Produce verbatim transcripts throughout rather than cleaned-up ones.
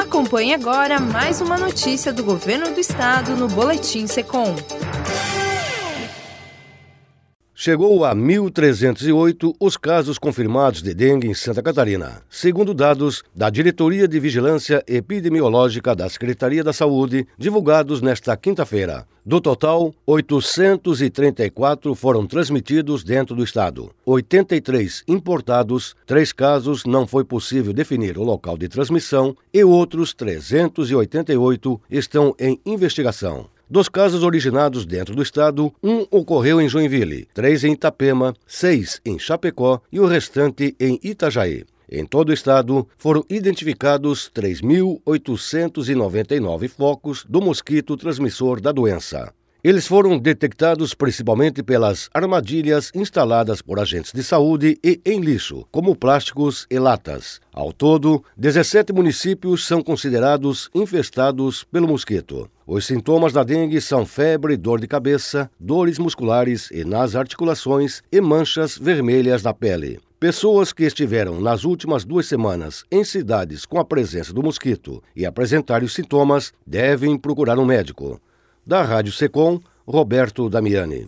Acompanhe agora mais uma notícia do Governo do Estado no Boletim Secom. Chegou a mil trezentos e oito os casos confirmados de dengue em Santa Catarina, segundo dados da Diretoria de Vigilância Epidemiológica da Secretaria da Saúde, divulgados nesta quinta-feira. Do total, oitocentos e trinta e quatro foram transmitidos dentro do estado, oitenta e três importados, três casos não foi possível definir o local de transmissão e outros trezentos e oitenta e oito estão em investigação. Dos casos originados dentro do estado, um ocorreu em Joinville, três em Itapema, seis em Chapecó e o restante em Itajaí. Em todo o estado, foram identificados três mil oitocentos e noventa e nove focos do mosquito transmissor da doença. Eles foram detectados principalmente pelas armadilhas instaladas por agentes de saúde e em lixo, como plásticos e latas. Ao todo, dezessete municípios são considerados infestados pelo mosquito. Os sintomas da dengue são febre, dor de cabeça, dores musculares e nas articulações e manchas vermelhas na pele. Pessoas que estiveram nas últimas duas semanas em cidades com a presença do mosquito e apresentarem os sintomas devem procurar um médico. Da Rádio Secom, Roberto Damiani.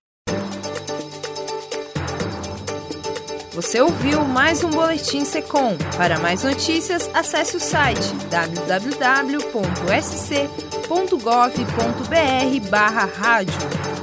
Você ouviu mais um Boletim Secom. Para mais notícias, acesse o site w w w ponto s c ponto gov ponto b r barra rádio.